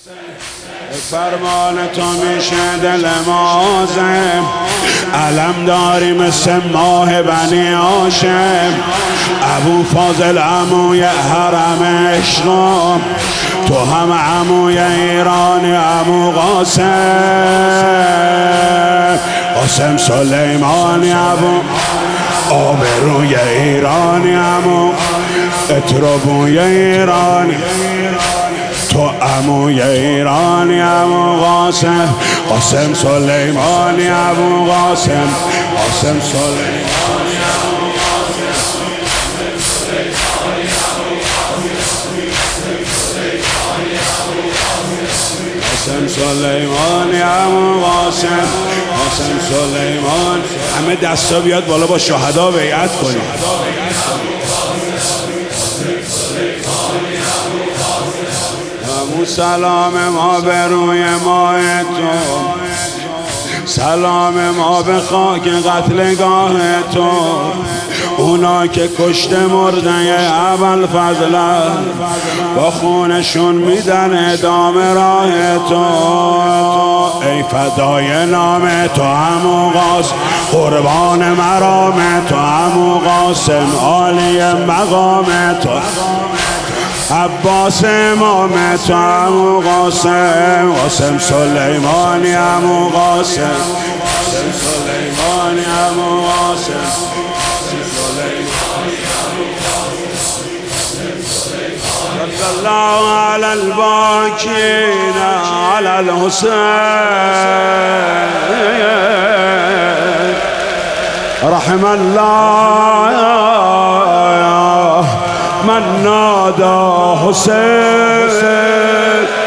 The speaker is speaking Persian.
فرمان تو میشه دل مازم، علم داری مثل ماه بنی هاشم. ابو فاضل عموی حرم عشقم، تو هم عموی ایرانی عمو قاسم. قاسم سلیمانی ابو آبروی ایرانی عمو، اتربوی ایرانی تو عموی ایرانی عمو قاسم. قاسم سلیمانی عمو قاسم، قاسم سلیمانی عمو قاسم سلیمانی عمو قاسم، قاسم سلیمان. همه دستا بیاد بالا با شهدا بیعت کنیم. سلام ما به روی ماه تو، سلام ما به خاک قتلگاه تو. اونا که کشته مرده ابوالفضل، با خونشون میدن ادامه راه تو. ای فدای نام تو عمو قاسم، قربان مرام تو عمو قاسم، عالی مقام تو عباس امام تو عمو قاسم. قاسم سلیمانی عمو قاسم، قاسم سلیمانی عمو قاسم، صلی الله علی الباکین علی الحسین، رحم الله من نادى حسين.